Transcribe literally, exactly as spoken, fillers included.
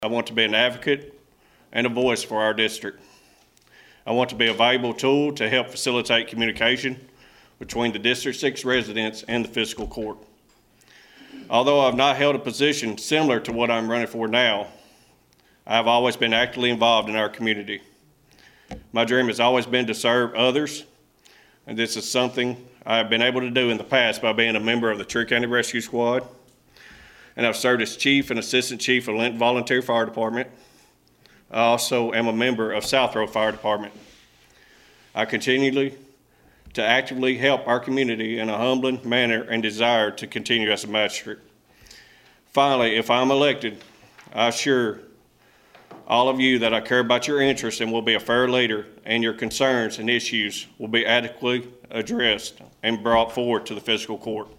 I want to be an advocate and a voice for our district. I want to be a valuable tool to help facilitate communication between the District six residents and the fiscal court. Although I've not held a position similar to what I'm running for now, I have always been actively involved in our community. My dream has always been to serve others, and this is something I have been able to do in the past by being a member of the Trigg County Rescue Squad, and I've served as chief and assistant chief of Linton Volunteer Fire Department. I also am a member of South Road Fire Department. I continually to actively help our community in a humbling manner and desire to continue as a magistrate. Finally, if I'm elected, I assure all of you that I care about your interests and will be a fair leader, and your concerns and issues will be adequately addressed and brought forward to the fiscal court.